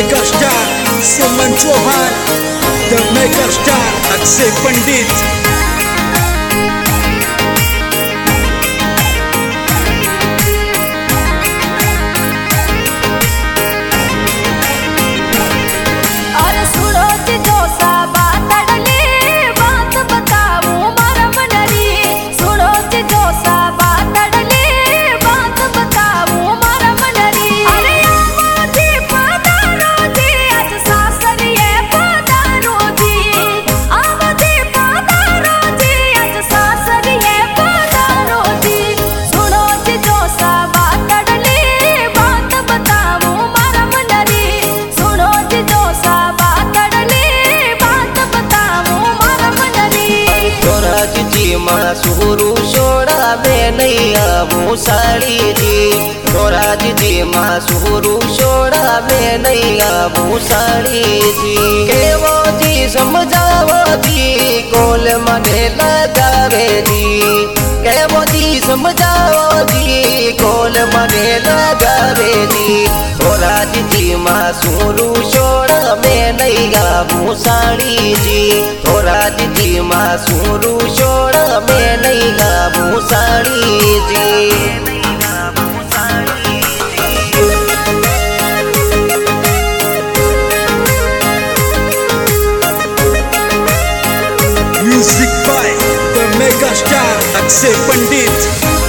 Megastar Suman Chauhan, the megastar Akshay Pandit. सुरू छोड़ा में नहीं आबू साड़ी जी, थोराज जी माँ सुरू छोड़ा में नहीं आबू साड़ी जी। के वो जी समझावो जी कोल मने लगावे जी, के वो जी समझावो जी कोल मने लगावे जी। थोराज जी माँ सुरू छोड़ा में नहीं आबू साड़ी जी, थोराज जी माँ सुरू छोड़ा में नहीं गाबू साड़ी जी। Music by the megastar Akshay Pandit.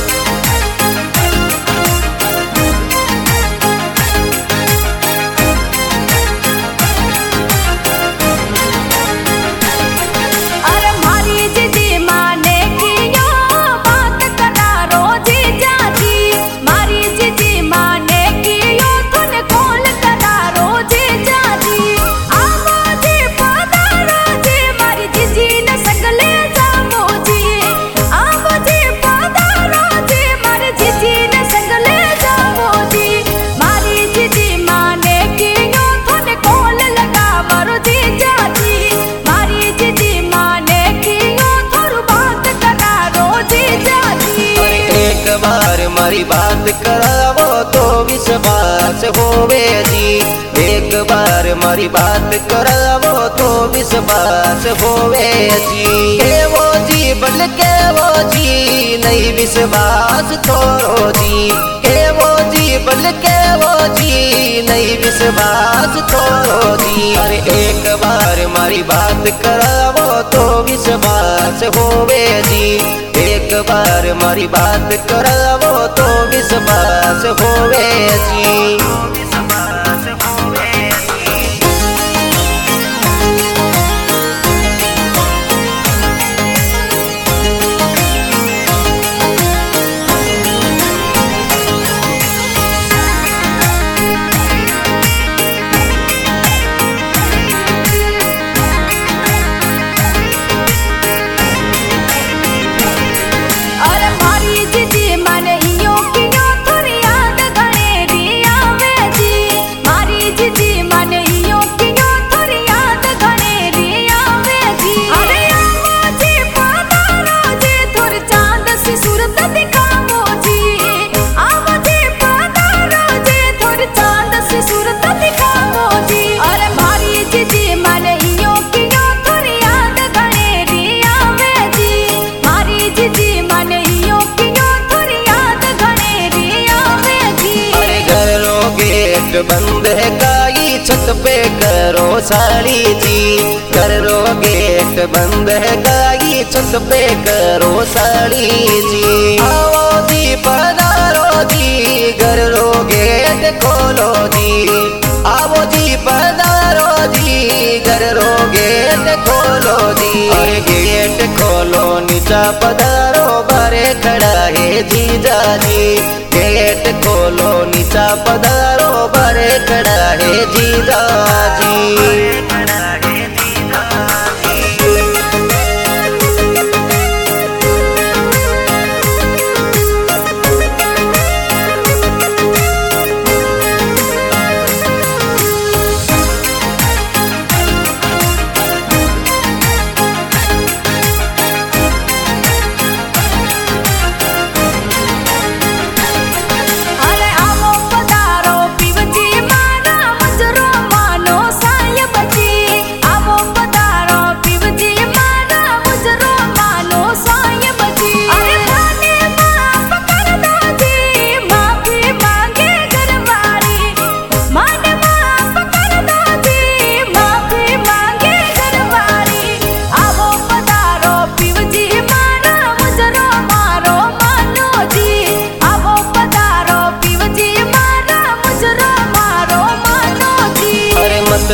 मारी बात करावो तो विश्वास होवे जी, एक बार मारी बात करावो तो विश्वास होवे जी। के वो जी बल के वो जी नहीं विश्वास तोरो जी, के वो जी बल के वो जी नहीं विश्वास तोरो जी। अरे एक बार मारी बात करावो तो विश्वास होवे जी, एक बार मारी बात करावो तो विश्वास होवे जी। बंद है काई छत पे करो साड़ी जी, कर लो गेट बंद है काई छत पे करो साड़ी जी। आओ जी पधारो जी कर लो गेट खोलो जी, आओ जी पधारो जी कर लो गेट खोलो जी। और गेट खोलो नीचा पधारो बारे खड़ा है जीजा जी, गेट खोलो नीचा पधारो बारे खड़ा है जीजा जी। अरे आओ पधारो पीवजी मारा मजरो मा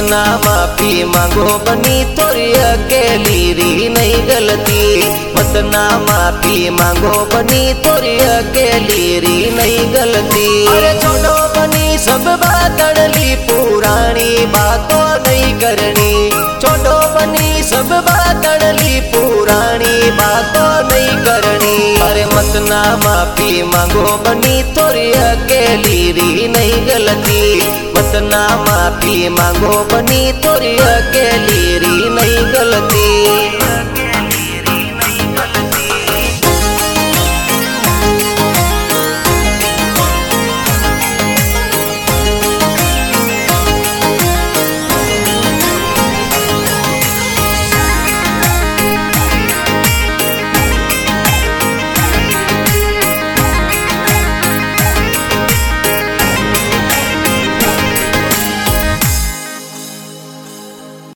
ना माफी मांगो बनी तोरी अकेली री नहीं गलती, मत ना माफी मांगो बनी तोरी अकेली री नहीं गलती। अरे छोड़ो बनी सब बातड़ली पुरानी बातों नहीं करनी, छोड़ो बनी सब बातड़ली पुरानी बातों नहीं करनी। अरे मत ना माफी मांगो बनी तोरी अकेली री नहीं गलती, मत ना माफी मांगो बनी तोरी अकेली री नहीं गलती।